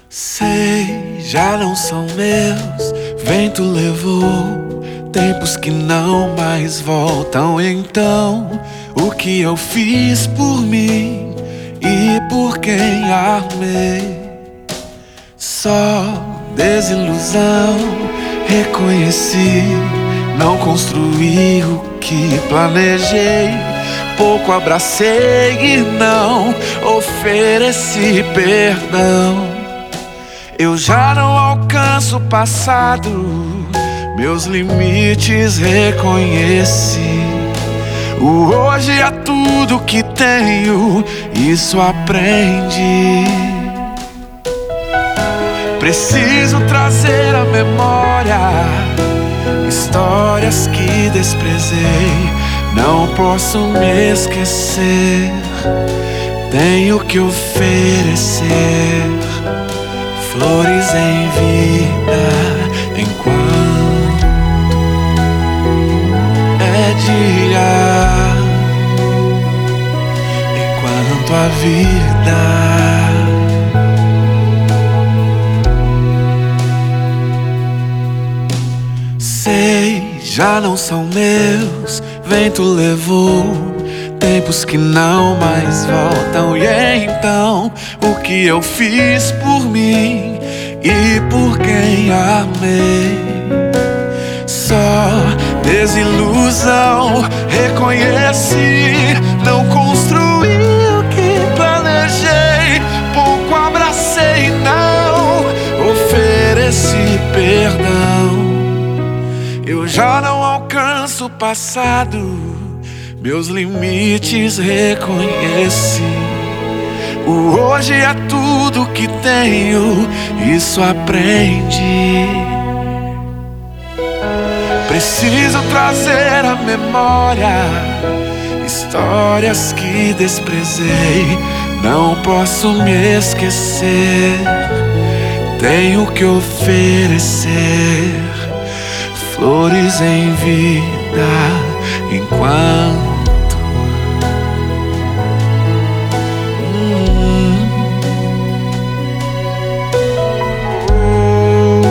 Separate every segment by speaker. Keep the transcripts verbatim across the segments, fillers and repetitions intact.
Speaker 1: Sei, já não são meus, vento levou tempos que não mais voltam. Então, o que eu fiz por mim e por quem amei? Só desilusão, reconheci, não construí o que planejei. Pouco abracei e não ofereci perdão. Eu já não alcanço o passado, meus limites reconheci. O hoje é tudo que tenho, isso aprendi. Preciso trazer à memória histórias que desprezei. Não posso me esquecer, tenho que oferecer flores em vida, enquanto é dia, enquanto a vida. Sei, já não são meus, vento levou tempos que não mais voltam. E então, o que eu fiz por mim e por quem amei? Só desilusão, reconheci, não construí o que planejei. Pouco abracei, não ofereci perdão. Eu já não alcanço o passado, meus limites reconheci. O hoje é tudo que tenho, isso aprendi. Preciso trazer à memória histórias que desprezei. Não posso me esquecer, tenho que oferecer flores em vida, enquanto hum, oh,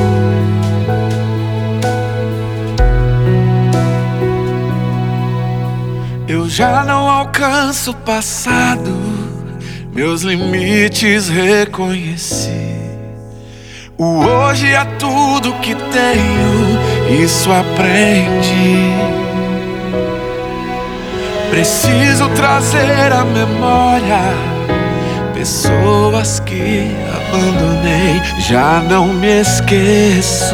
Speaker 1: eu já não alcanço o passado, meus limites reconheci. O hoje é tudo que tenho, isso aprendi. Preciso trazer à memória pessoas que abandonei. Já não me esqueço,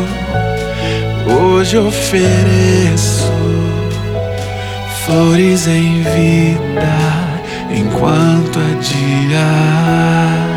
Speaker 1: hoje ofereço flores em vida, enquanto é dia.